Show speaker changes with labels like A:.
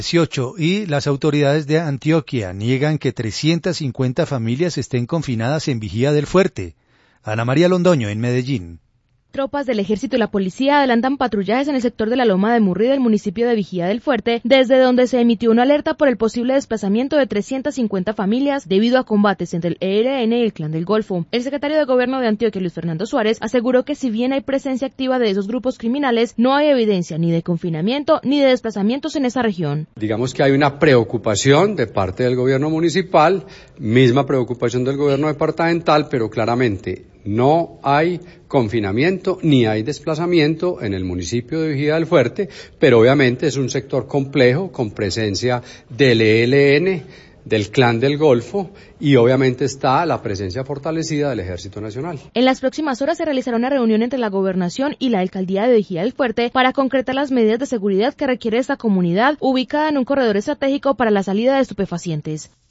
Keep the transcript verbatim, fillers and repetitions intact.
A: dieciocho y las autoridades de Antioquia niegan que trescientas cincuenta familias estén confinadas en Vigía del Fuerte. Ana María Londoño, en Medellín.
B: Tropas del Ejército y la Policía adelantan patrullajes en el sector de la Loma de Murri del municipio de Vigía del Fuerte, desde donde se emitió una alerta por el posible desplazamiento de trescientas cincuenta familias debido a combates entre el E L N y el Clan del Golfo. El secretario de Gobierno de Antioquia, Luis Fernando Suárez, aseguró que si bien hay presencia activa de esos grupos criminales, no hay evidencia ni de confinamiento ni de desplazamientos en esa región.
C: Digamos que hay una preocupación de parte del gobierno municipal, misma preocupación del gobierno departamental, pero claramente no hay confinamiento ni hay desplazamiento en el municipio de Vigía del Fuerte, pero obviamente es un sector complejo con presencia del E L N, del Clan del Golfo y obviamente está la presencia fortalecida del Ejército Nacional.
B: En las próximas horas se realizará una reunión entre la Gobernación y la Alcaldía de Vigía del Fuerte para concretar las medidas de seguridad que requiere esta comunidad ubicada en un corredor estratégico para la salida de estupefacientes.